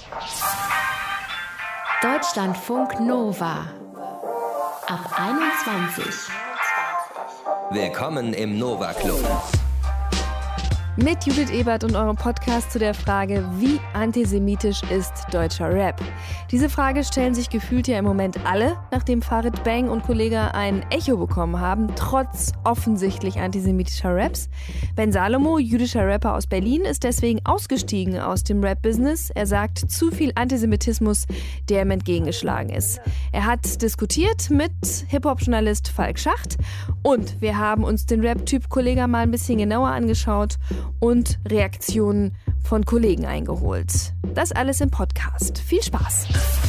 Deutschlandfunk Nova ab 21. Willkommen im Nova Club. Mit Judith Ebert und eurem Podcast zu der Frage, wie antisemitisch ist deutscher Rap? Diese Frage stellen sich gefühlt ja im Moment alle, nachdem Farid Bang und Kollegah ein Echo bekommen haben, trotz offensichtlich antisemitischer Raps. Ben Salomo, jüdischer Rapper aus Berlin, ist deswegen ausgestiegen aus dem Rap-Business. Er sagt, zu viel Antisemitismus, der ihm entgegengeschlagen ist. Er hat diskutiert mit Hip-Hop-Journalist Falk Schacht und wir haben uns den Rap-Typ Kollegah mal ein bisschen genauer angeschaut und Reaktionen von Kollegen eingeholt. Das alles im Podcast. Viel Spaß!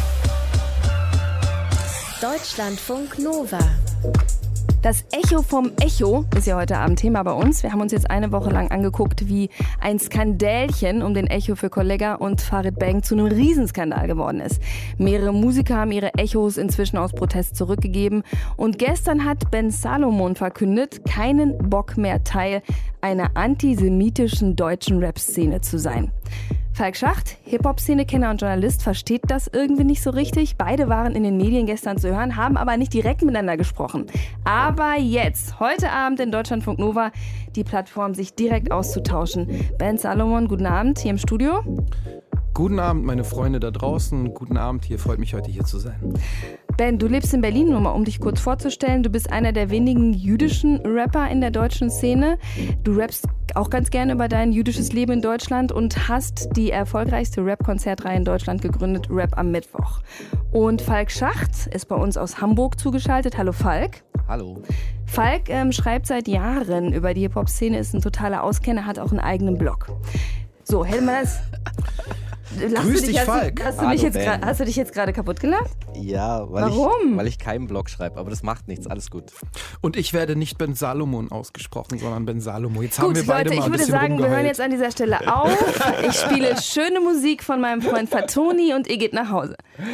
Deutschlandfunk Nova. Das Echo vom Echo ist ja heute Abend Thema bei uns. Wir haben uns jetzt eine Woche lang angeguckt, wie ein Skandälchen um den Echo für Kollegah und Farid Bang zu einem Riesenskandal geworden ist. Mehrere Musiker haben ihre Echos inzwischen aus Protest zurückgegeben. Und gestern hat Ben Salomo verkündet, keinen Bock mehr Teil einer antisemitischen deutschen Rap-Szene zu sein. Falk Schacht, Hip-Hop-Szene-Kenner und Journalist, versteht das irgendwie nicht so richtig. Beide waren in den Medien gestern zu hören, haben aber nicht direkt miteinander gesprochen. Aber jetzt, heute Abend in Deutschlandfunk Nova, die Plattform, sich direkt auszutauschen. Ben Salomo, guten Abend hier im Studio. Guten Abend, meine Freunde da draußen. Guten Abend, freut mich heute hier zu sein. Ben, du lebst in Berlin, nur mal um dich kurz vorzustellen. Du bist einer der wenigen jüdischen Rapper in der deutschen Szene. Du rappst auch ganz gerne über dein jüdisches Leben in Deutschland und hast die erfolgreichste Rap-Konzertreihe in Deutschland gegründet, Rap am Mittwoch. Und Falk Schacht ist bei uns aus Hamburg zugeschaltet. Hallo Falk. Hallo. Falk schreibt seit Jahren über die Hip-Hop-Szene, ist ein totaler Auskenner, hat auch einen eigenen Blog. So, hätte man das... Grüß dich, Falk. Hast du dich jetzt gerade kaputt gelacht? Ja, Warum? Weil ich keinen Blog schreibe, aber das macht nichts, alles gut. Und ich werde nicht Ben Salomon ausgesprochen, sondern Ben Salomo. Jetzt haben Gut, wir beide Leute, mal ein bisschen ich würde sagen, wir hören rumgeheult. jetzt an dieser Stelle auf. Ich spiele schöne Musik von meinem Freund Fatoni und ihr geht nach Hause.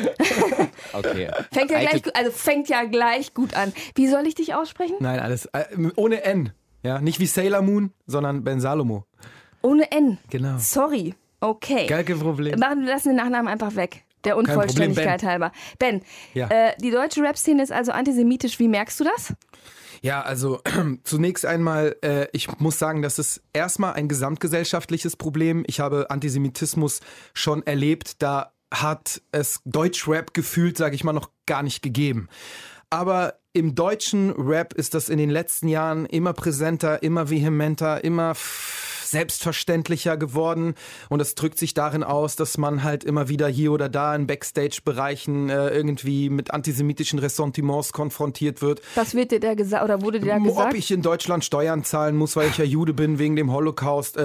Okay. Fängt ja gleich gut an. Wie soll ich dich aussprechen? Nein, alles ohne N. Ja, nicht wie Sailor Moon, sondern Ben Salomo. Ohne N. Genau. Sorry. Okay. Gar kein Problem. Lassen den Nachnamen einfach weg. Der Unvollständigkeit halber. Ben, Ja. Die deutsche Rap-Szene ist also antisemitisch. Wie merkst du das? Ja, also zunächst einmal, ich muss sagen, das ist erstmal ein gesamtgesellschaftliches Problem. Ich habe Antisemitismus schon erlebt. Da hat es Deutschrap gefühlt, sage ich mal, noch gar nicht gegeben. Aber im deutschen Rap ist das in den letzten Jahren immer präsenter, immer vehementer, immer selbstverständlicher geworden und das drückt sich darin aus, dass man halt immer wieder hier oder da in Backstage-Bereichen irgendwie mit antisemitischen Ressentiments konfrontiert wird. Was wird dir da gesagt oder wurde dir da gesagt? Ob ich in Deutschland Steuern zahlen muss, weil ich ja Jude bin wegen dem Holocaust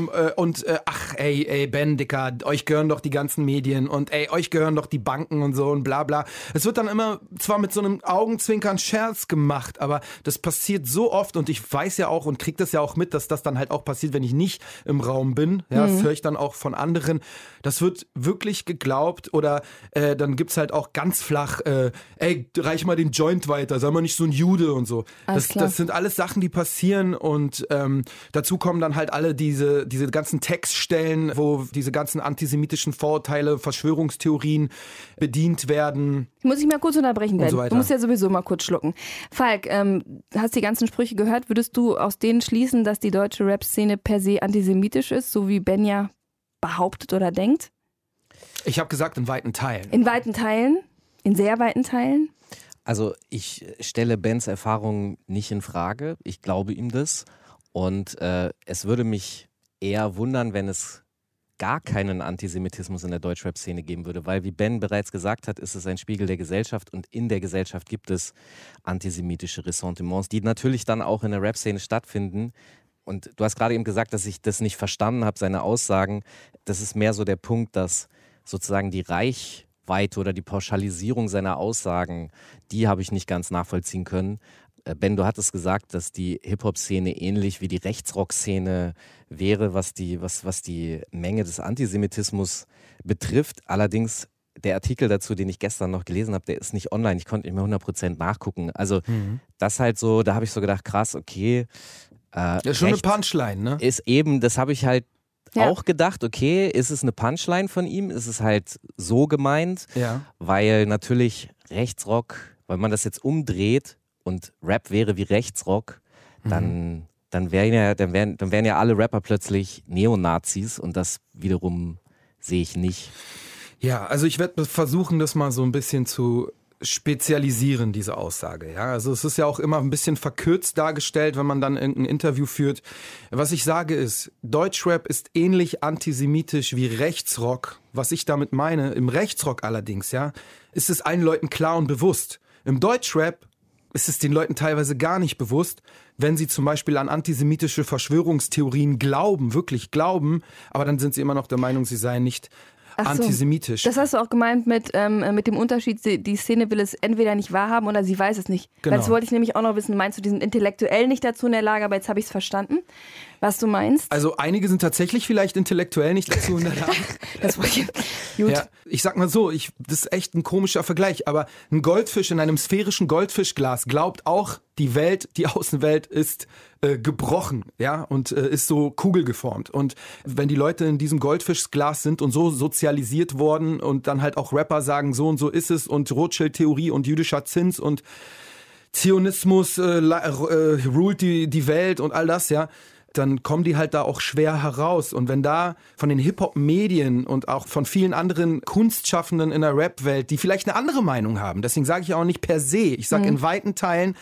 Ben, Dicker, euch gehören doch die ganzen Medien und euch gehören doch die Banken und so und bla bla. Es wird dann immer zwar mit so einem Augenzwinkern Scherz gemacht, aber das passiert so oft und ich weiß ja auch und krieg das ja auch mit, dass das dann halt auch passiert, wenn ich nicht im Raum bin. Ja, das höre ich dann auch von anderen. Das wird wirklich geglaubt oder dann gibt's halt auch ganz flach, reich mal den Joint weiter, sei mal nicht so ein Jude und so. Das sind alles Sachen, die passieren und dazu kommen dann halt alle diese ganzen Textstellen, wo diese ganzen antisemitischen Vorurteile, Verschwörungstheorien bedient werden. Muss ich mal kurz unterbrechen, Ben? So du musst ja sowieso mal kurz schlucken. Falk, hast die ganzen Sprüche gehört? Würdest du aus denen schließen, dass die deutsche Rap-Szene per se antisemitisch ist, so wie Ben ja behauptet oder denkt? Ich habe gesagt, in weiten Teilen. In weiten Teilen? In sehr weiten Teilen? Also ich stelle Bens Erfahrungen nicht in Frage. Ich glaube ihm das. Und es würde mich eher wundern, wenn es gar keinen Antisemitismus in der Deutschrap-Szene geben würde, weil wie Ben bereits gesagt hat, ist es ein Spiegel der Gesellschaft und in der Gesellschaft gibt es antisemitische Ressentiments, die natürlich dann auch in der Rap-Szene stattfinden. Und du hast gerade eben gesagt, dass ich das nicht verstanden habe, seine Aussagen. Das ist mehr so der Punkt, dass sozusagen die Reichweite oder die Pauschalisierung seiner Aussagen, die habe ich nicht ganz nachvollziehen können. Ben, du hattest gesagt, dass die Hip-Hop-Szene ähnlich wie die Rechtsrock-Szene wäre, was die Menge des Antisemitismus betrifft. Allerdings der Artikel dazu, den ich gestern noch gelesen habe, der ist nicht online. Ich konnte nicht mehr 100% nachgucken. Also das halt so, da habe ich so gedacht, krass, okay. Das ist schon eine Punchline, ne? Ist eben, das habe ich halt auch gedacht, okay, ist es eine Punchline von ihm? Ist es halt so gemeint? Ja. Weil natürlich Rechtsrock, wenn man das jetzt umdreht und Rap wäre wie Rechtsrock, dann wären ja alle Rapper plötzlich Neonazis und das wiederum sehe ich nicht. Ja, also ich werde versuchen, das mal so ein bisschen zu spezialisieren, diese Aussage. Ja, also es ist ja auch immer ein bisschen verkürzt dargestellt, wenn man dann irgendein Interview führt. Was ich sage ist, Deutschrap ist ähnlich antisemitisch wie Rechtsrock. Was ich damit meine, im Rechtsrock allerdings, ja, ist es allen Leuten klar und bewusst. Im Deutschrap ist es den Leuten teilweise gar nicht bewusst, wenn sie zum Beispiel an antisemitische Verschwörungstheorien glauben, wirklich glauben, aber dann sind sie immer noch der Meinung, sie seien nicht antisemitisch. Das hast du auch gemeint mit dem Unterschied, die Szene will es entweder nicht wahrhaben oder sie weiß es nicht. Genau. Das wollte ich nämlich auch noch wissen. Meinst du, die sind intellektuell nicht dazu in der Lage, aber jetzt habe ich es verstanden, was du meinst? Also einige sind tatsächlich vielleicht intellektuell nicht dazu in der Lage. Das war gut. Ja, ich sag mal so, das ist echt ein komischer Vergleich, aber ein Goldfisch in einem sphärischen Goldfischglas glaubt auch, die Welt, die Außenwelt ist gebrochen, ja, und ist so kugelgeformt. Und wenn die Leute in diesem Goldfischglas sind und so sozialisiert worden und dann halt auch Rapper sagen, so und so ist es und Rothschild-Theorie und jüdischer Zins und Zionismus ruled die Welt und all das, ja, dann kommen die halt da auch schwer heraus. Und wenn da von den Hip-Hop-Medien und auch von vielen anderen Kunstschaffenden in der Rap-Welt, die vielleicht eine andere Meinung haben, deswegen sage ich auch nicht per se, ich sage in weiten Teilen,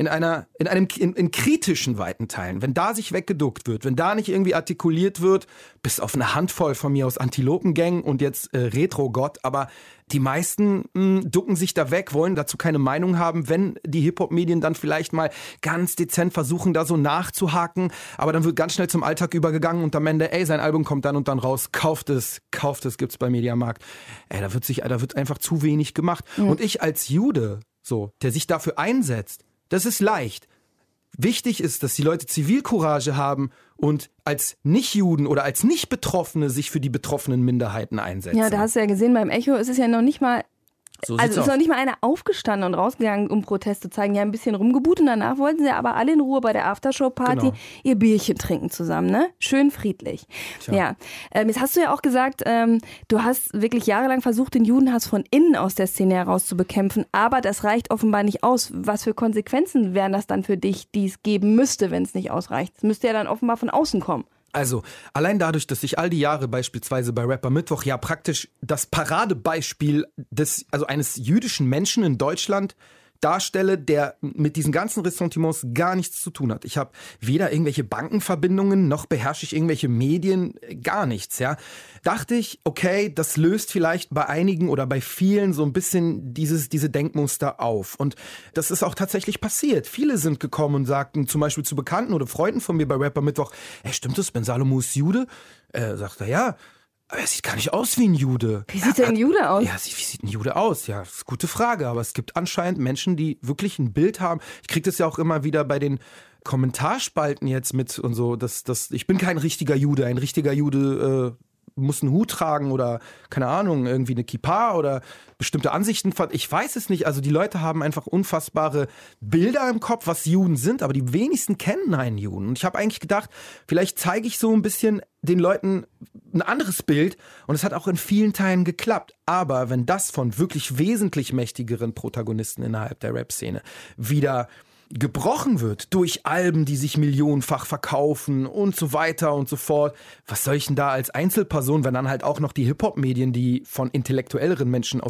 in kritischen weiten Teilen, wenn da sich weggeduckt wird, wenn da nicht irgendwie artikuliert wird, bis auf eine Handvoll von mir aus Antilopengang und jetzt Retro-Gott, aber die meisten ducken sich da weg, wollen dazu keine Meinung haben, wenn die Hip-Hop-Medien dann vielleicht mal ganz dezent versuchen, da so nachzuhaken, aber dann wird ganz schnell zum Alltag übergegangen und am Ende, sein Album kommt dann und dann raus, kauft es, gibt's bei Mediamarkt. Da wird einfach zu wenig gemacht. Und ich als Jude, so, der sich dafür einsetzt, das ist leicht. Wichtig ist, dass die Leute Zivilcourage haben und als Nicht-Juden oder als Nicht-Betroffene sich für die betroffenen Minderheiten einsetzen. Ja, da hast du ja gesehen, beim Echo ist es ja noch nicht mal, ist noch nicht mal einer aufgestanden und rausgegangen, um Protest zu zeigen. Ja, ein bisschen rumgeboot und danach wollten sie aber alle in Ruhe bei der Aftershow-Party ihr Bierchen trinken zusammen, ne? Schön friedlich. Tja. Ja, jetzt hast du ja auch gesagt, du hast wirklich jahrelang versucht, den Judenhass von innen aus der Szene heraus zu bekämpfen, aber das reicht offenbar nicht aus. Was für Konsequenzen wären das dann für dich, die es geben müsste, wenn es nicht ausreicht? Es müsste ja dann offenbar von außen kommen. Also, allein dadurch, dass ich all die Jahre beispielsweise bei Rapper Mittwoch ja praktisch das Paradebeispiel eines jüdischen Menschen in Deutschland darstelle, der mit diesen ganzen Ressentiments gar nichts zu tun hat. Ich habe weder irgendwelche Bankenverbindungen, noch beherrsche ich irgendwelche Medien, gar nichts, ja. Dachte ich, okay, das löst vielleicht bei einigen oder bei vielen so ein bisschen diese Denkmuster auf. Und das ist auch tatsächlich passiert. Viele sind gekommen und sagten zum Beispiel zu Bekannten oder Freunden von mir bei Rapper Mittwoch, stimmt das, Ben Salomo ist Jude? Sagt er, ja. Aber er sieht gar nicht aus wie ein Jude. Wie sieht denn ein Jude aus? Ja, wie sieht ein Jude aus? Ja, das ist eine gute Frage. Aber es gibt anscheinend Menschen, die wirklich ein Bild haben. Ich kriege das ja auch immer wieder bei den Kommentarspalten jetzt mit und so. Ich bin kein richtiger Jude. Ein richtiger Jude muss einen Hut tragen oder, keine Ahnung, irgendwie eine Kippa oder bestimmte Ansichten. Ich weiß es nicht. Also die Leute haben einfach unfassbare Bilder im Kopf, was Juden sind, aber die wenigsten kennen einen Juden. Und ich habe eigentlich gedacht, vielleicht zeige ich so ein bisschen den Leuten ein anderes Bild und es hat auch in vielen Teilen geklappt. Aber wenn das von wirklich wesentlich mächtigeren Protagonisten innerhalb der Rap-Szene wieder gebrochen wird durch Alben, die sich millionenfach verkaufen und so weiter und so fort. Was soll ich denn da als Einzelperson, wenn dann halt auch noch die Hip-Hop-Medien, die von intellektuelleren Menschen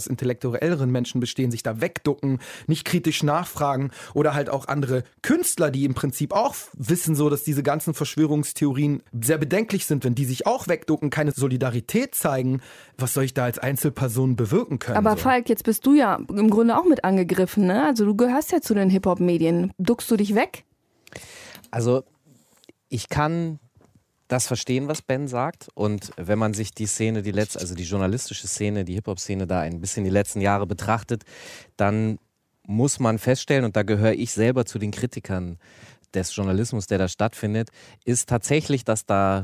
bestehen, sich da wegducken, nicht kritisch nachfragen oder halt auch andere Künstler, die im Prinzip auch wissen so, dass diese ganzen Verschwörungstheorien sehr bedenklich sind, wenn die sich auch wegducken, keine Solidarität zeigen, was soll ich da als Einzelperson bewirken können? Aber so? Falk, jetzt bist du ja im Grunde auch mit angegriffen, ne? Also du gehörst ja zu den Hip-Hop-Medien. Duckst du dich weg? Also ich kann das verstehen, was Ben sagt. Und wenn man sich die Szene, die journalistische Szene, die Hip-Hop-Szene da ein bisschen die letzten Jahre betrachtet, dann muss man feststellen, und da gehöre ich selber zu den Kritikern des Journalismus, der da stattfindet, ist tatsächlich, dass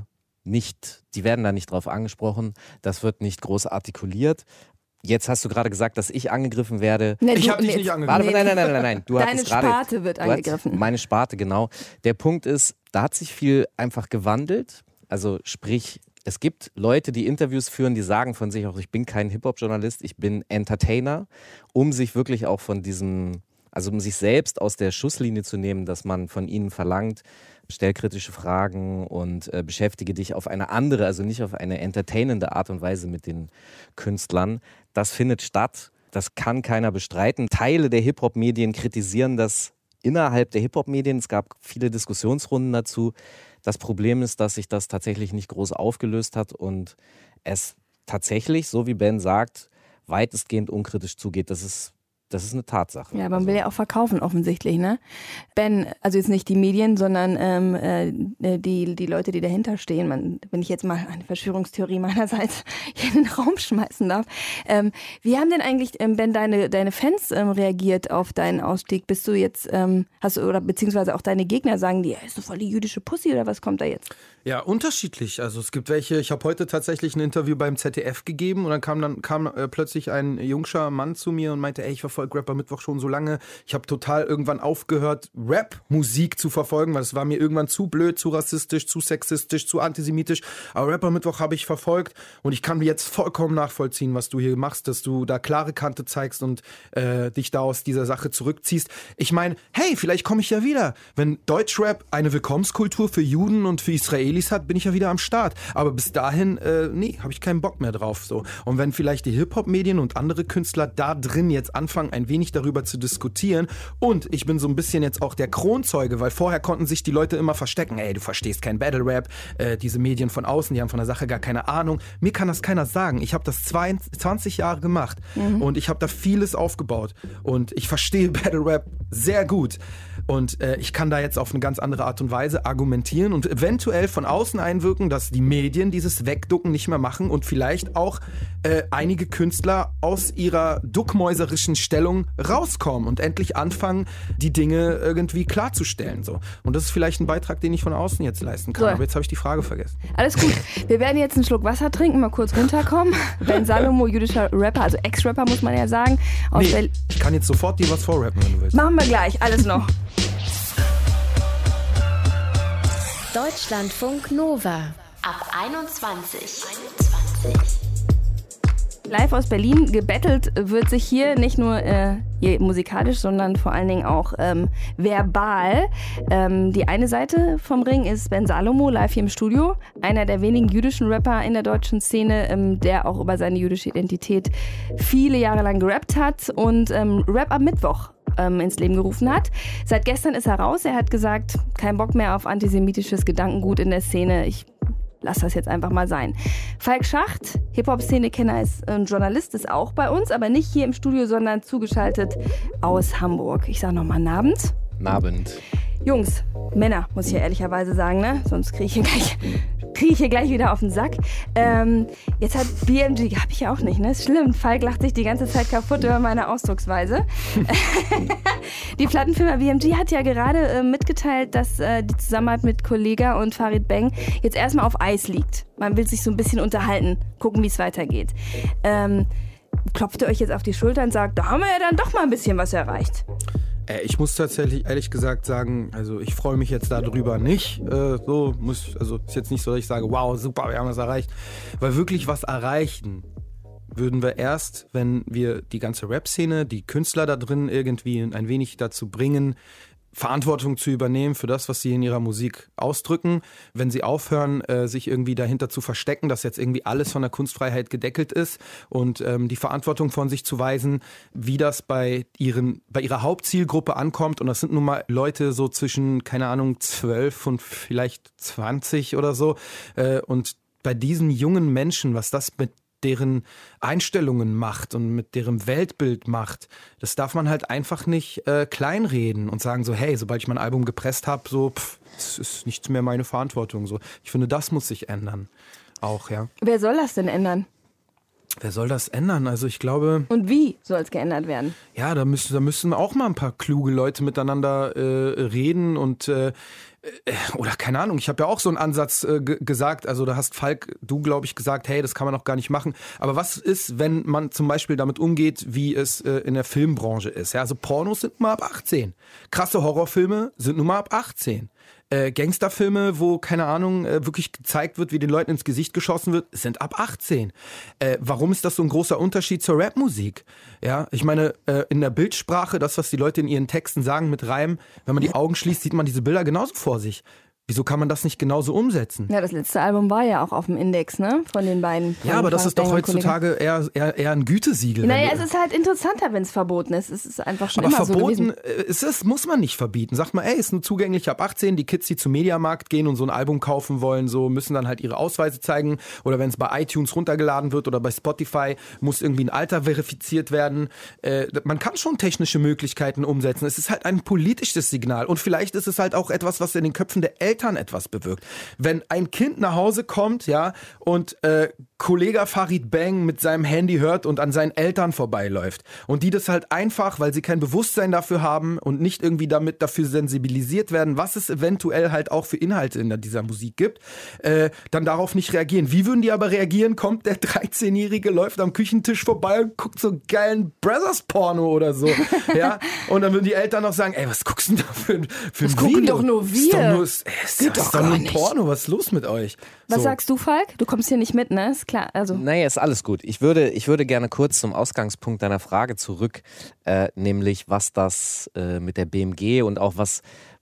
die werden da nicht drauf angesprochen, das wird nicht groß artikuliert. Jetzt hast du gerade gesagt, dass ich angegriffen werde. Nee, ich habe dich nicht angegriffen. Nein. Deine Sparte wird angegriffen. Meine Sparte, genau. Der Punkt ist, da hat sich viel einfach gewandelt. Also sprich, Es gibt Leute, die Interviews führen, die sagen von sich auch, ich bin kein Hip-Hop-Journalist, ich bin Entertainer, um sich wirklich auch von diesem, also um sich selbst aus der Schusslinie zu nehmen, dass man von ihnen verlangt, stell kritische Fragen und beschäftige dich auf eine andere, also nicht auf eine entertainende Art und Weise mit den Künstlern. Das findet statt, das kann keiner bestreiten. Teile der Hip-Hop-Medien kritisieren das innerhalb der Hip-Hop-Medien. Es gab viele Diskussionsrunden dazu. Das Problem ist, dass sich das tatsächlich nicht groß aufgelöst hat und es tatsächlich, so wie Ben sagt, weitestgehend unkritisch zugeht. Das ist eine Tatsache. Ja, man will ja auch verkaufen offensichtlich, ne? Ben, also jetzt nicht die Medien, sondern die Leute, die dahinter stehen. Wenn ich jetzt mal eine Verschwörungstheorie meinerseits hier in den Raum schmeißen darf. Wie haben denn eigentlich, Ben, deine Fans reagiert auf deinen Ausstieg? Bist du jetzt, oder beziehungsweise auch deine Gegner sagen, die ist so voll die jüdische Pussy oder was kommt da jetzt? Ja, unterschiedlich. Also es gibt welche, ich habe heute tatsächlich ein Interview beim ZDF gegeben und dann kam plötzlich ein jungscher Mann zu mir und meinte, ey, ich verfolge Rapper Mittwoch schon so lange. Ich habe total irgendwann aufgehört, Rap-Musik zu verfolgen, weil es war mir irgendwann zu blöd, zu rassistisch, zu sexistisch, zu antisemitisch. Aber Rapper Mittwoch habe ich verfolgt und ich kann jetzt vollkommen nachvollziehen, was du hier machst, dass du da klare Kante zeigst und dich da aus dieser Sache zurückziehst. Ich meine, hey, vielleicht komme ich ja wieder. Wenn Deutschrap eine Willkommenskultur für Juden und für Israelis hat, bin ich ja wieder am Start. Aber bis dahin, nee, habe ich keinen Bock mehr drauf. So. Und wenn vielleicht die Hip-Hop-Medien und andere Künstler da drin jetzt anfangen, ein wenig darüber zu diskutieren und ich bin so ein bisschen jetzt auch der Kronzeuge, weil vorher konnten sich die Leute immer verstecken, ey, du verstehst kein Battle-Rap, diese Medien von außen, die haben von der Sache gar keine Ahnung. Mir kann das keiner sagen. Ich habe das 20 Jahre gemacht und ich habe da vieles aufgebaut und ich verstehe Battle-Rap sehr gut. Und ich kann da jetzt auf eine ganz andere Art und Weise argumentieren und eventuell von außen einwirken, dass die Medien dieses Wegducken nicht mehr machen und vielleicht auch einige Künstler aus ihrer duckmäuserischen Stellung rauskommen und endlich anfangen, die Dinge irgendwie klarzustellen. So. Und das ist vielleicht ein Beitrag, den ich von außen jetzt leisten kann. So. Aber jetzt habe ich die Frage vergessen. Alles gut. Wir werden jetzt einen Schluck Wasser trinken, mal kurz runterkommen. Ben Salomo, jüdischer Rapper, also Ex-Rapper muss man ja sagen. Ich kann jetzt sofort dir was vorrappen, wenn du willst. Machen wir gleich, alles noch. Deutschlandfunk Nova ab 21. Live aus Berlin gebettelt wird sich hier nicht nur musikalisch, sondern vor allen Dingen auch verbal. Die eine Seite vom Ring ist Ben Salomo, live hier im Studio. Einer der wenigen jüdischen Rapper in der deutschen Szene, der auch über seine jüdische Identität viele Jahre lang gerappt hat und Rap am Mittwoch ins Leben gerufen hat. Seit gestern ist er raus. Er hat gesagt, kein Bock mehr auf antisemitisches Gedankengut in der Szene. Ich lass das jetzt einfach mal sein. Falk Schacht, Hip-Hop-Szene-Kenner, ist ein Journalist, ist auch bei uns, aber nicht hier im Studio, sondern zugeschaltet aus Hamburg. Ich sage nochmal guten Abend. Guten Abend. Jungs, Männer, muss ich ja ehrlicherweise sagen, ne? Sonst kriege ich hier gleich wieder auf den Sack. Jetzt hat BMG, hab ich ja auch nicht, ne? Ist schlimm. Falk lacht sich die ganze Zeit kaputt über meine Ausdrucksweise. Die Plattenfirma BMG hat ja gerade mitgeteilt, dass die Zusammenarbeit mit Kollega und Farid Bang jetzt erstmal auf Eis liegt. Man will sich so ein bisschen unterhalten, gucken, wie es weitergeht. Klopft ihr euch jetzt auf die Schulter und sagt, da haben wir ja dann doch mal ein bisschen was erreicht? Ich muss tatsächlich ehrlich gesagt sagen, also ich freue mich jetzt darüber nicht. Ist jetzt nicht so, dass ich sage, wow, super, wir haben was erreicht. Weil wirklich was erreichen würden wir erst, wenn wir die ganze Rap-Szene, die Künstler da drin irgendwie ein wenig dazu bringen, Verantwortung zu übernehmen für das, was sie in ihrer Musik ausdrücken. Wenn sie aufhören, sich irgendwie dahinter zu verstecken, dass jetzt irgendwie alles von der Kunstfreiheit gedeckelt ist und die Verantwortung von sich zu weisen, wie das bei ihrer Hauptzielgruppe ankommt. Und das sind nun mal Leute so zwischen, keine Ahnung, 12 und vielleicht 20 oder so. Und bei diesen jungen Menschen, was das mit deren Einstellungen macht und mit deren Weltbild macht, das darf man halt einfach nicht kleinreden und sagen so, hey, sobald ich mein Album gepresst habe, so, das ist nicht mehr meine Verantwortung. So. Ich finde, das muss sich ändern. Auch, ja. Wer soll das denn ändern? Wer soll das ändern? Also ich glaube... Und wie soll es geändert werden? Ja, da müssen auch mal ein paar kluge Leute miteinander reden und Oder keine Ahnung, ich habe ja auch so einen Ansatz gesagt, also da hast Falk, du glaube ich gesagt, hey, das kann man doch gar nicht machen. Aber was ist, wenn man zum Beispiel damit umgeht, wie es in der Filmbranche ist? Ja, also Pornos sind nur mal ab 18. Krasse Horrorfilme sind nur mal ab 18. Gangsterfilme, wo, keine Ahnung, wirklich gezeigt wird, wie den Leuten ins Gesicht geschossen wird, sind ab 18. Warum ist das so ein großer Unterschied zur Rapmusik? Ja, ich meine, in der Bildsprache, das, was die Leute in ihren Texten sagen mit Reim, wenn man die Augen schließt, sieht man diese Bilder genauso vor sich. Wieso kann man das nicht genauso umsetzen? Ja, das letzte Album war ja auch auf dem Index, ne? Von den beiden. Ja, aber das ist doch heutzutage eher ein Gütesiegel. Naja, es ist halt interessanter, wenn es verboten ist. Es ist einfach schon aber immer verboten, so gewesen. Muss man nicht verbieten. Sagt man, ey, ist nur zugänglich ab 18. Die Kids, die zum Mediamarkt gehen und so ein Album kaufen wollen, so müssen dann halt ihre Ausweise zeigen. Oder wenn es bei iTunes runtergeladen wird oder bei Spotify, muss irgendwie ein Alter verifiziert werden. Man kann schon technische Möglichkeiten umsetzen. Es ist halt ein politisches Signal. Und vielleicht ist es halt auch etwas, was in den Köpfen der Eltern etwas bewirkt. Wenn ein Kind nach Hause kommt, ja, und Kollege Farid Bang mit seinem Handy hört und an seinen Eltern vorbeiläuft und die das halt einfach, weil sie kein Bewusstsein dafür haben und nicht irgendwie dafür sensibilisiert werden, was es eventuell halt auch für Inhalte in dieser Musik gibt, dann darauf nicht reagieren. Wie würden die aber reagieren? Kommt der 13-Jährige, läuft am Küchentisch vorbei und guckt so geilen Brothers-Porno oder so, ja, und dann würden die Eltern noch sagen, ey, was guckst du denn da für ein das gucken Video? doch nur wir. Ist doch nur ein Porno, was ist los mit euch? Was sagst du, Falk? Du kommst hier nicht mit, ne? Ist klar. Also. Naja, ist alles gut. Ich würde gerne kurz zum Ausgangspunkt deiner Frage zurück, nämlich was das mit der BMG und auch was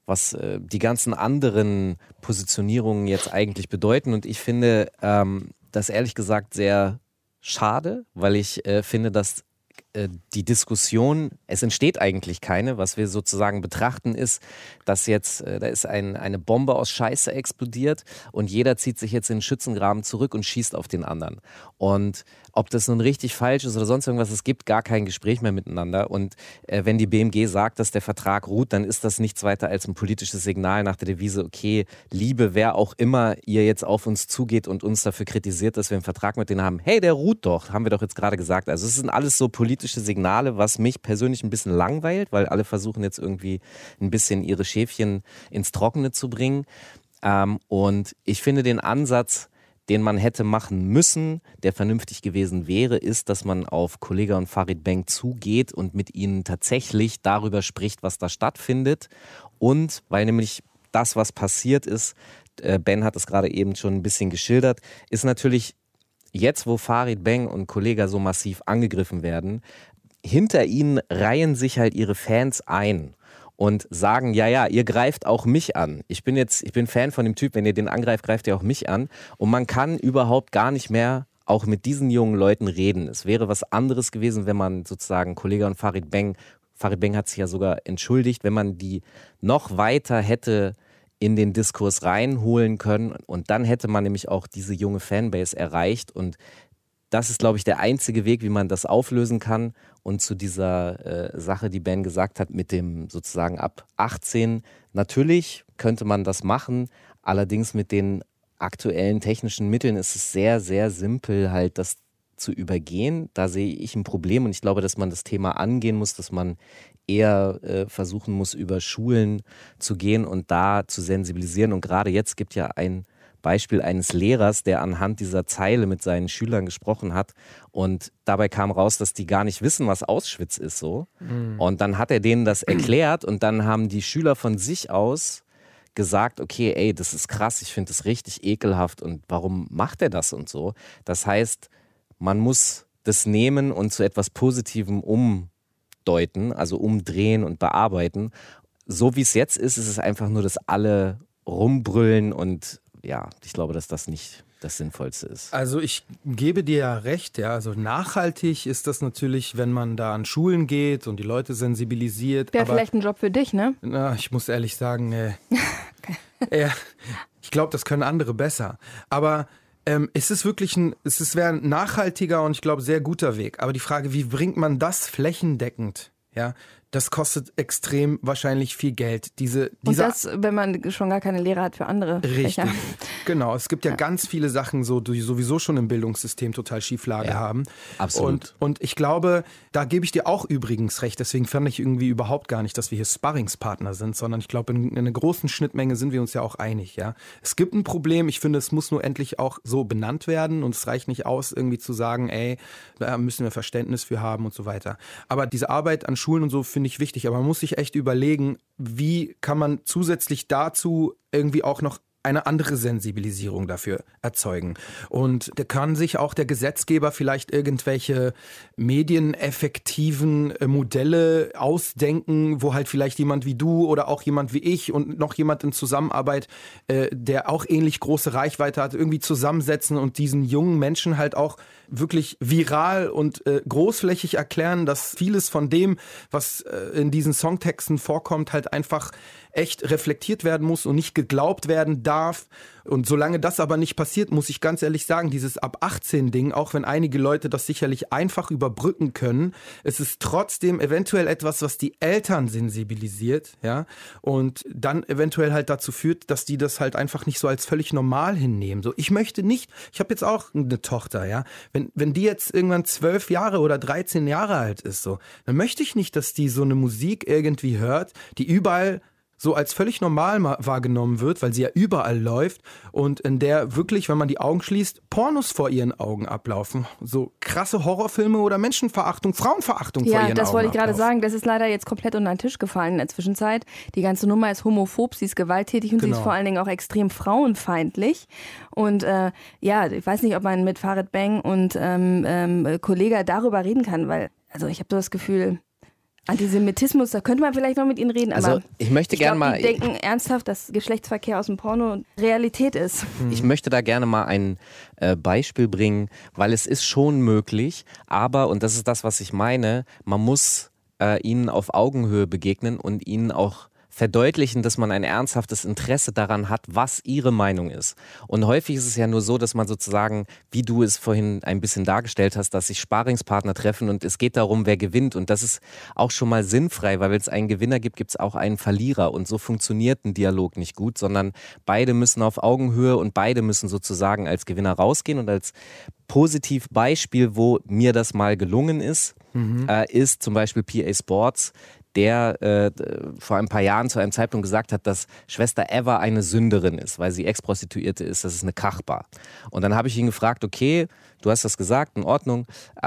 die ganzen anderen Positionierungen jetzt eigentlich bedeuten. Und ich finde das ehrlich gesagt sehr schade, weil ich finde, dass die Diskussion, es entsteht eigentlich keine, was wir sozusagen betrachten ist, dass jetzt, da ist eine Bombe aus Scheiße explodiert und jeder zieht sich jetzt in den Schützengraben zurück und schießt auf den anderen. Und ob das nun richtig falsch ist oder sonst irgendwas, es gibt gar kein Gespräch mehr miteinander. Und wenn die BMG sagt, dass der Vertrag ruht, dann ist das nichts weiter als ein politisches Signal nach der Devise, okay, liebe wer auch immer ihr jetzt auf uns zugeht und uns dafür kritisiert, dass wir einen Vertrag mit denen haben, hey, der ruht doch, haben wir doch jetzt gerade gesagt. Also es sind alles so politische Signale, was mich persönlich ein bisschen langweilt, weil alle versuchen jetzt irgendwie ein bisschen ihre Schäfchen ins Trockene zu bringen. Und ich finde den Ansatz, den man hätte machen müssen, der vernünftig gewesen wäre, ist, dass man auf Kollega und Farid Bang zugeht und mit ihnen tatsächlich darüber spricht, was da stattfindet. Und weil nämlich das, was passiert ist, Ben hat es gerade eben schon ein bisschen geschildert, ist natürlich jetzt, wo Farid Bang und Kollega so massiv angegriffen werden, hinter ihnen reihen sich halt ihre Fans ein und sagen, ja, ihr greift auch mich an. Ich bin Fan von dem Typ, wenn ihr den angreift, greift ihr auch mich an. Und man kann überhaupt gar nicht mehr auch mit diesen jungen Leuten reden. Es wäre was anderes gewesen, wenn man sozusagen Kollega und Farid Bang hat sich ja sogar entschuldigt, wenn man die noch weiter hätte in den Diskurs reinholen können. Und dann hätte man nämlich auch diese junge Fanbase erreicht. Und das ist, glaube ich, der einzige Weg, wie man das auflösen kann. Und zu dieser Sache, die Ben gesagt hat, mit dem sozusagen ab 18, natürlich könnte man das machen, allerdings mit den aktuellen technischen Mitteln ist es sehr, sehr simpel, halt das zu übergehen. Da sehe ich ein Problem und ich glaube, dass man das Thema angehen muss, dass man eher versuchen muss, über Schulen zu gehen und da zu sensibilisieren. Und gerade jetzt gibt ja ein Beispiel eines Lehrers, der anhand dieser Zeile mit seinen Schülern gesprochen hat und dabei kam raus, dass die gar nicht wissen, was Auschwitz ist so. Und dann hat er denen das erklärt und dann haben die Schüler von sich aus gesagt, okay, ey, das ist krass, ich finde das richtig ekelhaft und warum macht er das und so? Das heißt, man muss das nehmen und zu etwas Positivem umdeuten, also umdrehen und bearbeiten. So wie es jetzt ist, ist es einfach nur, dass alle rumbrüllen und ja, ich glaube, dass das nicht das Sinnvollste ist. Also ich gebe dir ja recht, ja, also nachhaltig ist das natürlich, wenn man da an Schulen geht und die Leute sensibilisiert. Wäre vielleicht ein Job für dich, ne? Na, ich muss ehrlich sagen, ich glaube, das können andere besser. Aber es wäre ein nachhaltiger und ich glaube sehr guter Weg. Aber die Frage, wie bringt man das flächendeckend, ja, Das kostet extrem wahrscheinlich viel Geld. Und das, wenn man schon gar keine Lehre hat für andere Fächer. Richtig, genau. Es gibt ja ganz viele Sachen, die sowieso schon im Bildungssystem total Schieflage haben. Absolut. Und ich glaube, da gebe ich dir auch übrigens recht. Deswegen fand ich irgendwie überhaupt gar nicht, dass wir hier Sparringspartner sind, sondern ich glaube, in einer großen Schnittmenge sind wir uns ja auch einig. Ja? Es gibt ein Problem. Ich finde, es muss nur endlich auch so benannt werden und es reicht nicht aus, irgendwie zu sagen, da müssen wir Verständnis für haben und so weiter. Aber diese Arbeit an Schulen und so finde ich wichtig, aber man muss sich echt überlegen, wie kann man zusätzlich dazu irgendwie auch noch eine andere Sensibilisierung dafür erzeugen. Und da kann sich auch der Gesetzgeber vielleicht irgendwelche medieneffektiven Modelle ausdenken, wo halt vielleicht jemand wie du oder auch jemand wie ich und noch jemand in Zusammenarbeit, der auch ähnlich große Reichweite hat, irgendwie zusammensetzen und diesen jungen Menschen halt auch wirklich viral und großflächig erklären, dass vieles von dem, was in diesen Songtexten vorkommt, halt einfach echt reflektiert werden muss und nicht geglaubt werden darf. Und solange das aber nicht passiert, muss ich ganz ehrlich sagen, dieses Ab-18-Ding, auch wenn einige Leute das sicherlich einfach überbrücken können, es ist trotzdem eventuell etwas, was die Eltern sensibilisiert, ja, und dann eventuell halt dazu führt, dass die das halt einfach nicht so als völlig normal hinnehmen. So, ich möchte nicht, ich habe jetzt auch eine Tochter, ja, wenn die jetzt irgendwann 12 Jahre oder 13 Jahre alt ist, so, dann möchte ich nicht, dass die so eine Musik irgendwie hört, die überall so als völlig normal wahrgenommen wird, weil sie ja überall läuft und in der wirklich, wenn man die Augen schließt, Pornos vor ihren Augen ablaufen. So krasse Horrorfilme oder Menschenverachtung, Frauenverachtung vor ihren Augen. Ja, das wollte ich gerade sagen. Das ist leider jetzt komplett unter den Tisch gefallen in der Zwischenzeit. Die ganze Nummer ist homophob, sie ist gewalttätig und sie ist vor allen Dingen auch extrem frauenfeindlich. Und ich weiß nicht, ob man mit Farid Bang und Kollega darüber reden kann, weil, also ich habe so das Gefühl, Antisemitismus, da könnte man vielleicht noch mit ihnen reden, aber also ich möchte gerne mal. Die denken ernsthaft, dass Geschlechtsverkehr aus dem Porno Realität ist. Ich möchte da gerne mal ein Beispiel bringen, weil es ist schon möglich, aber, und das ist das, was ich meine, man muss ihnen auf Augenhöhe begegnen und ihnen auch verdeutlichen, dass man ein ernsthaftes Interesse daran hat, was ihre Meinung ist. Und häufig ist es ja nur so, dass man sozusagen, wie du es vorhin ein bisschen dargestellt hast, dass sich Sparringspartner treffen und es geht darum, wer gewinnt. Und das ist auch schon mal sinnfrei, weil wenn es einen Gewinner gibt, gibt es auch einen Verlierer. Und so funktioniert ein Dialog nicht gut, sondern beide müssen auf Augenhöhe und beide müssen sozusagen als Gewinner rausgehen. Und als Positivbeispiel, wo mir das mal gelungen ist, ist zum Beispiel PA Sports, der vor ein paar Jahren zu einem Zeitpunkt gesagt hat, dass Schwester Eva eine Sünderin ist, weil sie Ex-Prostituierte ist, das ist eine Kachbar. Und dann habe ich ihn gefragt, okay, du hast das gesagt, in Ordnung,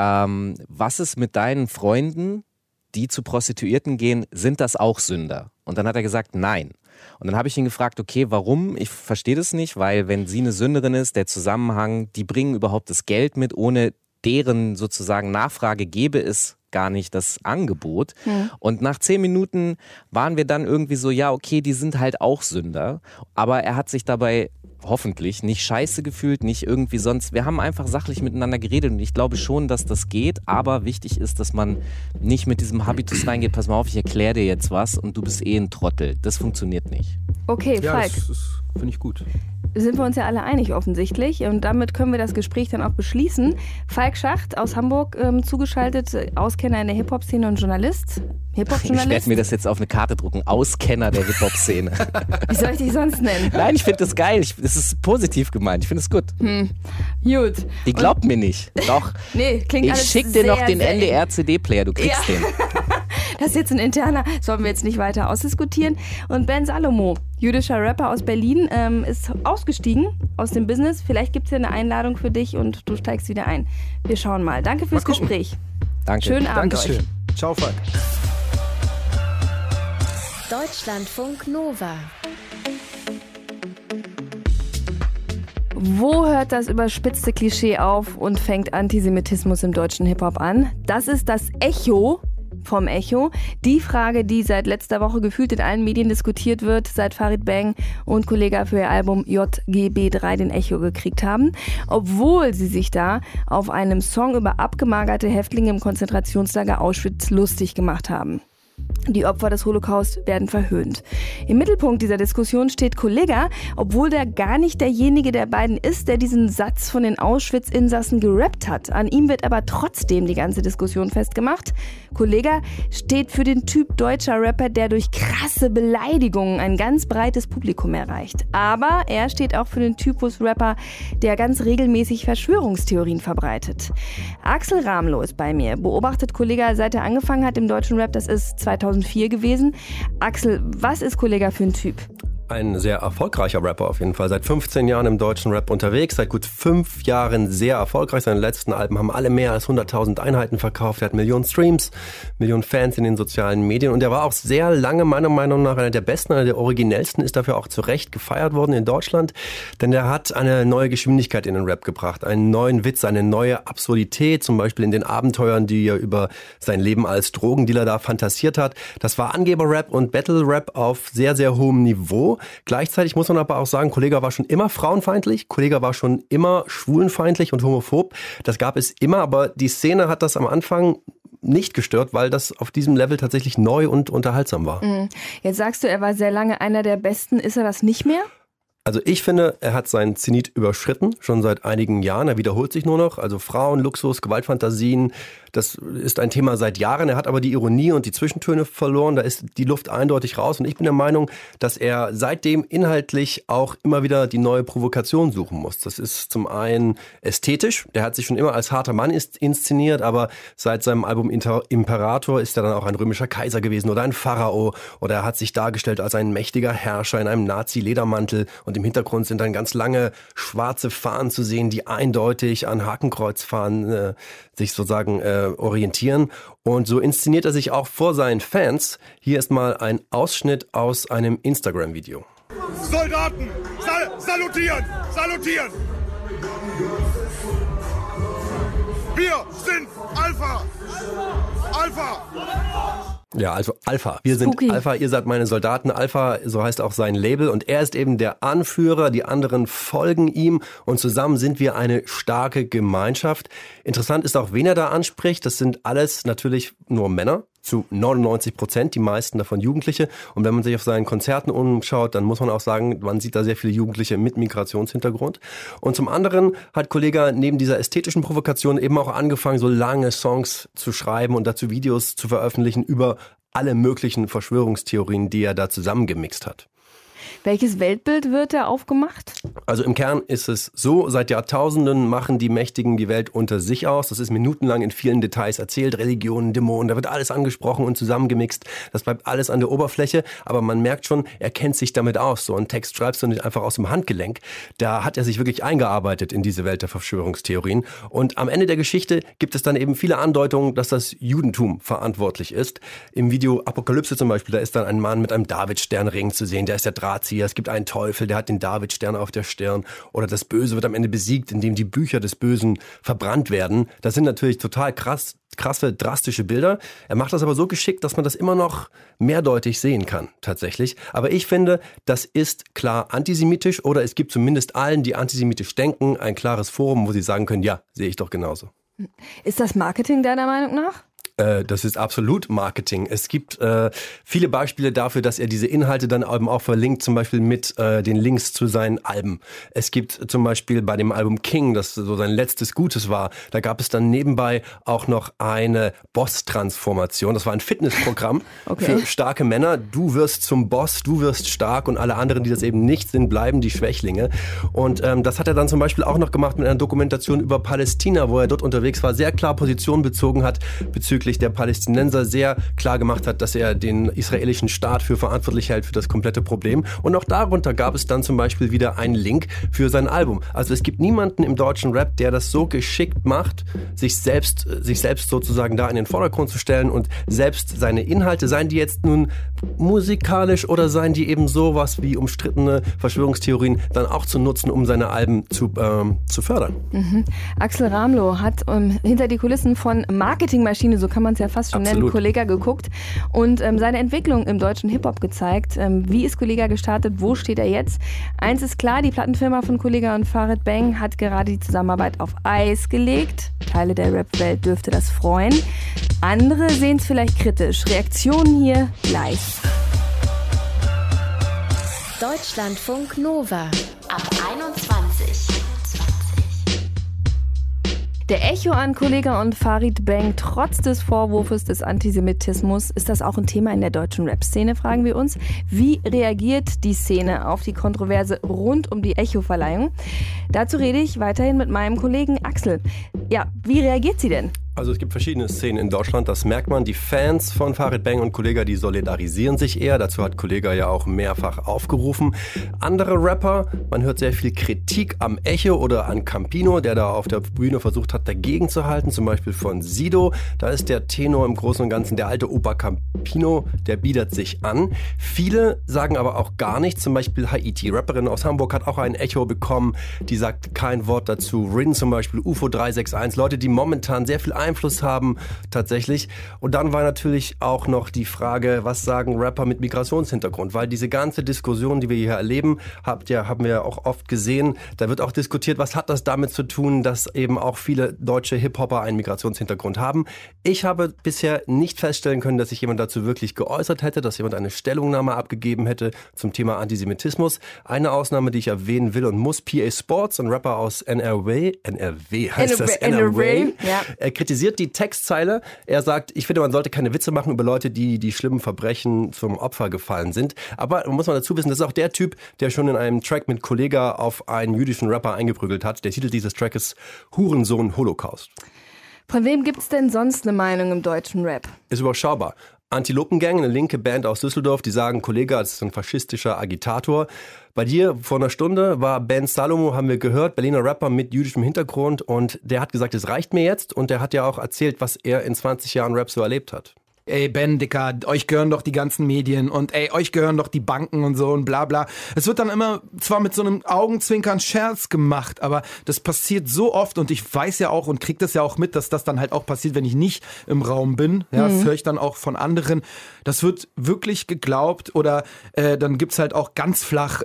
was ist mit deinen Freunden, die zu Prostituierten gehen, sind das auch Sünder? Und dann hat er gesagt, nein. Und dann habe ich ihn gefragt, okay, warum? Ich verstehe das nicht, weil wenn sie eine Sünderin ist, der Zusammenhang, die bringen überhaupt das Geld mit, ohne deren sozusagen Nachfrage gäbe es gar nicht das Angebot. Und nach 10 Minuten waren wir dann irgendwie so, ja, okay, die sind halt auch Sünder. Aber er hat sich dabei hoffentlich nicht scheiße gefühlt, nicht irgendwie sonst. Wir haben einfach sachlich miteinander geredet und ich glaube schon, dass das geht. Aber wichtig ist, dass man nicht mit diesem Habitus reingeht, pass mal auf, ich erkläre dir jetzt was und du bist ein Trottel. Das funktioniert nicht. Okay, ja, Falk. Das finde ich gut. Sind wir uns ja alle einig offensichtlich und damit können wir das Gespräch dann auch beschließen. Falk Schacht aus Hamburg zugeschaltet, Auskenner in der Hip-Hop-Szene und Journalist. Hip-Hop-Journalist. Ich werde mir das jetzt auf eine Karte drucken. Auskenner der Hip-Hop-Szene. Wie soll ich dich sonst nennen? Nein, ich finde das geil. Das ist positiv gemeint. Ich finde es gut. Gut. Die glaubt mir nicht. Doch. Nee, klingt alles ich schicke dir noch den NDR-CD-Player. Du kriegst den. Das ist jetzt ein interner, sollen wir jetzt nicht weiter ausdiskutieren. Und Ben Salomo, jüdischer Rapper aus Berlin, ist ausgestiegen aus dem Business. Vielleicht gibt es ja eine Einladung für dich und du steigst wieder ein. Wir schauen mal. Danke fürs Gespräch. Danke. Schönen Abend Dankeschön. euch. Ciao, Falk. Deutschlandfunk Nova. Wo hört das überspitzte Klischee auf und fängt Antisemitismus im deutschen Hip-Hop an? Das ist das Echo vom Echo. Die Frage, die seit letzter Woche gefühlt in allen Medien diskutiert wird, seit Farid Bang und Kollega für ihr Album JGB3 den Echo gekriegt haben. Obwohl sie sich da auf einem Song über abgemagerte Häftlinge im Konzentrationslager Auschwitz lustig gemacht haben. Die Opfer des Holocaust werden verhöhnt. Im Mittelpunkt dieser Diskussion steht Kollegah, obwohl der gar nicht derjenige der beiden ist, der diesen Satz von den Auschwitz-Insassen gerappt hat. An ihm wird aber trotzdem die ganze Diskussion festgemacht. Kollegah steht für den Typ deutscher Rapper, der durch krasse Beleidigungen ein ganz breites Publikum erreicht. Aber er steht auch für den Typus Rapper, der ganz regelmäßig Verschwörungstheorien verbreitet. Axel Ramlow ist bei mir, beobachtet Kollegah, seit er angefangen hat im deutschen Rap. Das ist 2004 gewesen. Axel, was ist Kollegah für ein Typ? Ein sehr erfolgreicher Rapper auf jeden Fall. Seit 15 Jahren im deutschen Rap unterwegs, seit gut 5 Jahren sehr erfolgreich. Seine letzten Alben haben alle mehr als 100.000 Einheiten verkauft. Er hat Millionen Streams, Millionen Fans in den sozialen Medien und er war auch sehr lange, meiner Meinung nach, einer der besten, einer der originellsten, ist dafür auch zu Recht gefeiert worden in Deutschland, denn er hat eine neue Geschwindigkeit in den Rap gebracht, einen neuen Witz, eine neue Absurdität, zum Beispiel in den Abenteuern, die er über sein Leben als Drogendealer da fantasiert hat. Das war Angeber-Rap und Battle-Rap auf sehr, sehr hohem Niveau. Gleichzeitig muss man aber auch sagen, Kollegah war schon immer frauenfeindlich, Kollegah war schon immer schwulenfeindlich und homophob. Das gab es immer, aber die Szene hat das am Anfang nicht gestört, weil das auf diesem Level tatsächlich neu und unterhaltsam war. Jetzt sagst du, er war sehr lange einer der Besten. Ist er das nicht mehr? Also ich finde, er hat seinen Zenit überschritten, schon seit einigen Jahren. Er wiederholt sich nur noch. Also Frauen, Luxus, Gewaltfantasien, das ist ein Thema seit Jahren. Er hat aber die Ironie und die Zwischentöne verloren. Da ist die Luft eindeutig raus. Und ich bin der Meinung, dass er seitdem inhaltlich auch immer wieder die neue Provokation suchen muss. Das ist zum einen ästhetisch. Der hat sich schon immer als harter Mann inszeniert, aber seit seinem Album Imperator ist er dann auch ein römischer Kaiser gewesen oder ein Pharao. Oder er hat sich dargestellt als ein mächtiger Herrscher in einem Nazi-Ledermantel. Und im Hintergrund sind dann ganz lange schwarze Fahnen zu sehen, die eindeutig an Hakenkreuzfahnen sich sozusagen orientieren. Und so inszeniert er sich auch vor seinen Fans. Hier ist mal ein Ausschnitt aus einem Instagram-Video. Soldaten, salutieren, salutieren! Wir sind Alpha! Alpha! Ja, also Alpha. Wir sind Alpha, ihr seid meine Soldaten. Alpha, so heißt auch sein Label. Und er ist eben der Anführer, die anderen folgen ihm und zusammen sind wir eine starke Gemeinschaft. Interessant ist auch, wen er da anspricht. Das sind alles natürlich nur Männer. Zu 99%, die meisten davon Jugendliche. Und wenn man sich auf seinen Konzerten umschaut, dann muss man auch sagen, man sieht da sehr viele Jugendliche mit Migrationshintergrund. Und zum anderen hat Kollegah neben dieser ästhetischen Provokation eben auch angefangen, so lange Songs zu schreiben und dazu Videos zu veröffentlichen über alle möglichen Verschwörungstheorien, die er da zusammengemixt hat. Welches Weltbild wird da aufgemacht? Also im Kern ist es so, seit Jahrtausenden machen die Mächtigen die Welt unter sich aus. Das ist minutenlang in vielen Details erzählt. Religionen, Dämonen, da wird alles angesprochen und zusammengemixt. Das bleibt alles an der Oberfläche, aber man merkt schon, er kennt sich damit aus. So einen Text schreibst du nicht einfach aus dem Handgelenk. Da hat er sich wirklich eingearbeitet in diese Welt der Verschwörungstheorien. Und am Ende der Geschichte gibt es dann eben viele Andeutungen, dass das Judentum verantwortlich ist. Im Video Apokalypse zum Beispiel, da ist dann ein Mann mit einem Davidsternring zu sehen. Der ist der Drahtzieher. Es gibt einen Teufel, der hat den Davidstern auf der Stirn. Oder das Böse wird am Ende besiegt, indem die Bücher des Bösen verbrannt werden. Das sind natürlich total krasse, drastische Bilder. Er macht das aber so geschickt, dass man das immer noch mehrdeutig sehen kann, tatsächlich. Aber ich finde, das ist klar antisemitisch oder es gibt zumindest allen, die antisemitisch denken, ein klares Forum, wo sie sagen können, ja, sehe ich doch genauso. Ist das Marketing deiner Meinung nach? Das ist absolut Marketing. Es gibt viele Beispiele dafür, dass er diese Inhalte dann eben auch verlinkt, zum Beispiel mit den Links zu seinen Alben. Es gibt zum Beispiel bei dem Album King, das so sein letztes Gutes war, da gab es dann nebenbei auch noch eine Boss-Transformation. Das war ein Fitnessprogramm für starke Männer. Du wirst zum Boss, du wirst stark und alle anderen, die das eben nicht sind, bleiben die Schwächlinge. Und das hat er dann zum Beispiel auch noch gemacht mit einer Dokumentation über Palästina, wo er dort unterwegs war, sehr klar Position bezogen hat bezüglich der Palästinenser, sehr klar gemacht hat, dass er den israelischen Staat für verantwortlich hält für das komplette Problem. Und auch darunter gab es dann zum Beispiel wieder einen Link für sein Album. Also es gibt niemanden im deutschen Rap, der das so geschickt macht, sich selbst sozusagen da in den Vordergrund zu stellen und selbst seine Inhalte, seien die jetzt nun musikalisch oder seien die eben sowas wie umstrittene Verschwörungstheorien, dann auch zu nutzen, um seine Alben zu fördern. Axel Ramlow hat hinter die Kulissen von Marketingmaschine, so kann man es ja fast schon nennen, Kollegah geguckt und seine Entwicklung im deutschen Hip-Hop gezeigt. Wie ist Kollegah gestartet? Wo steht er jetzt? Eins ist klar, die Plattenfirma von Kollegah und Farid Bang hat gerade die Zusammenarbeit auf Eis gelegt. Teile der Rap-Welt dürfte das freuen. Andere sehen es vielleicht kritisch. Reaktionen hier gleich. Deutschlandfunk Nova ab 21. Der Echo an Kollegah und Farid Bang. Trotz des Vorwurfs des Antisemitismus ist das auch ein Thema in der deutschen Rap-Szene, fragen wir uns. Wie reagiert die Szene auf die Kontroverse rund um die Echo-Verleihung? Dazu rede ich weiterhin mit meinem Kollegen Axel. Ja, wie reagiert sie denn? Also es gibt verschiedene Szenen in Deutschland, das merkt man. Die Fans von Farid Bang und Kollegah, die solidarisieren sich eher. Dazu hat Kollegah ja auch mehrfach aufgerufen. Andere Rapper, man hört sehr viel Kritik am Echo oder an Campino, der da auf der Bühne versucht hat, dagegen zu halten. Zum Beispiel von Sido. Da ist der Tenor im Großen und Ganzen, der alte Opa Campino, der bietet sich an. Viele sagen aber auch gar nichts. Zum Beispiel Haiti, Rapperin aus Hamburg, hat auch ein Echo bekommen. Die sagt kein Wort dazu. Rin zum Beispiel, UFO 361. Leute, die momentan sehr viel Einfluss haben tatsächlich. Und dann war natürlich auch noch die Frage, was sagen Rapper mit Migrationshintergrund? Weil diese ganze Diskussion, die wir hier erleben, haben wir auch oft gesehen, da wird auch diskutiert, was hat das damit zu tun, dass eben auch viele deutsche Hip-Hopper einen Migrationshintergrund haben. Ich habe bisher nicht feststellen können, dass sich jemand dazu wirklich geäußert hätte, dass jemand eine Stellungnahme abgegeben hätte zum Thema Antisemitismus. Eine Ausnahme, die ich erwähnen will und muss, PA Sports, ein Rapper aus NRW heißt das, NRW, ja. Er kritisiert die Textzeile. Er sagt, ich finde, man sollte keine Witze machen über Leute, die schlimmen Verbrechen zum Opfer gefallen sind. Aber man muss dazu wissen, das ist auch der Typ, der schon in einem Track mit Kollegah auf einen jüdischen Rapper eingeprügelt hat. Der Titel dieses Tracks ist Hurensohn Holocaust. Von wem gibt's denn sonst eine Meinung im deutschen Rap? Ist überschaubar. Antilopengang, eine linke Band aus Düsseldorf, die sagen, Kollegah, das ist ein faschistischer Agitator. Bei dir vor einer Stunde war Ben Salomo, haben wir gehört, Berliner Rapper mit jüdischem Hintergrund, und der hat gesagt, es reicht mir jetzt, und der hat ja auch erzählt, was er in 20 Jahren Rap so erlebt hat. Ey, Ben, Dicker, euch gehören doch die ganzen Medien und euch gehören doch die Banken und so und bla bla. Es wird dann immer zwar mit so einem Augenzwinkern Scherz gemacht, aber das passiert so oft, und ich weiß ja auch und krieg das ja auch mit, dass das dann halt auch passiert, wenn ich nicht im Raum bin. Ja, das höre ich dann auch von anderen. Das wird wirklich geglaubt, oder dann gibt's halt auch ganz flach,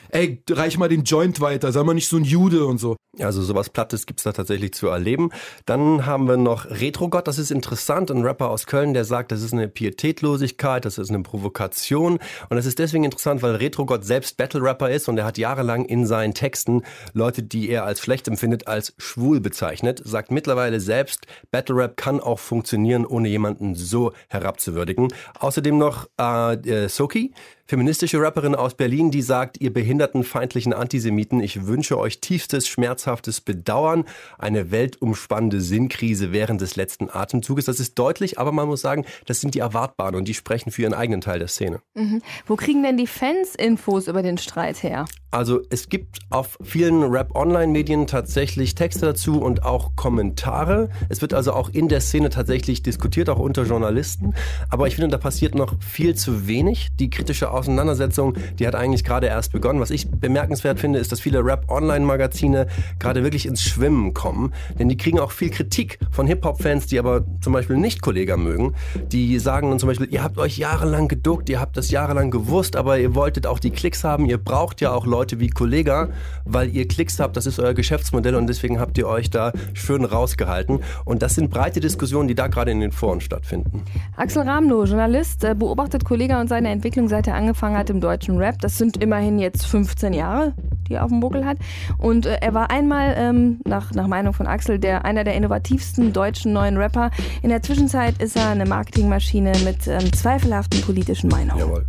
reich mal den Joint weiter, sei mal nicht so ein Jude und so. Also sowas Plattes gibt's da tatsächlich zu erleben. Dann haben wir noch Retrogott, das ist interessant, ein Rapper aus Köln, der sagt, das ist eine Pietätlosigkeit, das ist eine Provokation, und das ist deswegen interessant, weil Retrogott selbst Battle-Rapper ist, und er hat jahrelang in seinen Texten Leute, die er als schlecht empfindet, als schwul bezeichnet, sagt mittlerweile selbst, Battle-Rap kann auch funktionieren, ohne jemanden so herabzuwürdigen. Außerdem noch Soki, feministische Rapperin aus Berlin, die sagt, ihr behindertenfeindlichen Antisemiten, ich wünsche euch tiefstes, schmerzhaftes Bedauern, eine weltumspannende Sinnkrise während des letzten Atemzuges. Das ist deutlich, aber man muss sagen, das sind die erwartbaren, und die sprechen für ihren eigenen Teil der Szene. Mhm. Wo kriegen denn die Fans Infos über den Streit her? Also es gibt auf vielen Rap-Online-Medien tatsächlich Texte dazu und auch Kommentare. Es wird also auch in der Szene tatsächlich diskutiert, auch unter Journalisten. Aber ich finde, da passiert noch viel zu wenig. Die kritische Auseinandersetzung, die hat eigentlich gerade erst begonnen. Was ich bemerkenswert finde, ist, dass viele Rap-Online-Magazine gerade wirklich ins Schwimmen kommen. Denn die kriegen auch viel Kritik von Hip-Hop-Fans, die aber zum Beispiel nicht Kollegah mögen. Die sagen dann zum Beispiel, ihr habt euch jahrelang geduckt, ihr habt das jahrelang gewusst, aber ihr wolltet auch die Klicks haben. Ihr braucht ja auch Leute wie Kollegah, weil ihr Klicks habt, das ist euer Geschäftsmodell, und deswegen habt ihr euch da schön rausgehalten. Und das sind breite Diskussionen, die da gerade in den Foren stattfinden. Axel Ramlow, Journalist, beobachtet Kollegah und seine Entwicklung, seit er angefangen hat im deutschen Rap. Das sind immerhin jetzt 15 Jahre, die er auf dem Buckel hat. Und er war einmal, nach Meinung von Axel, einer der innovativsten deutschen neuen Rapper. In der Zwischenzeit ist er eine Marketingmaschine mit zweifelhaften politischen Meinungen. Jawohl.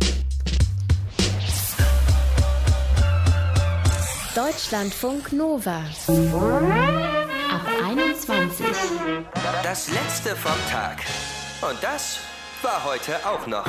Deutschlandfunk Nova ab 21. Das letzte vom Tag. Und das war heute auch noch.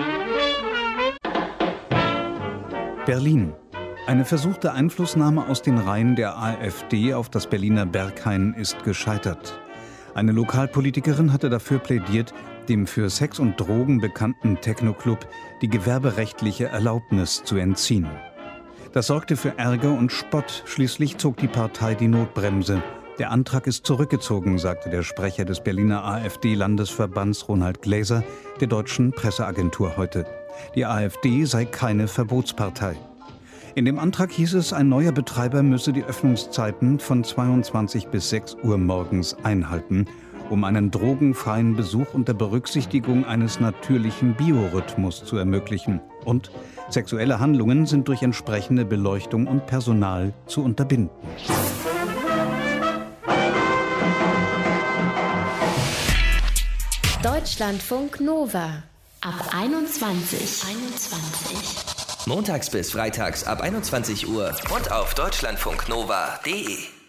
Berlin. Eine versuchte Einflussnahme aus den Reihen der AfD auf das Berliner Berghain ist gescheitert. Eine Lokalpolitikerin hatte dafür plädiert, dem für Sex und Drogen bekannten Techno-Club die gewerberechtliche Erlaubnis zu entziehen. Das sorgte für Ärger und Spott. Schließlich zog die Partei die Notbremse. Der Antrag ist zurückgezogen, sagte der Sprecher des Berliner AfD-Landesverbands Ronald Gläser der deutschen Presseagentur heute. Die AfD sei keine Verbotspartei. In dem Antrag hieß es, ein neuer Betreiber müsse die Öffnungszeiten von 22 bis 6 Uhr morgens einhalten um einen drogenfreien Besuch unter Berücksichtigung eines natürlichen Biorhythmus zu ermöglichen. Und sexuelle Handlungen sind durch entsprechende Beleuchtung und Personal zu unterbinden. Deutschlandfunk Nova. Ab 21. Montags bis freitags ab 21 Uhr und auf deutschlandfunknova.de.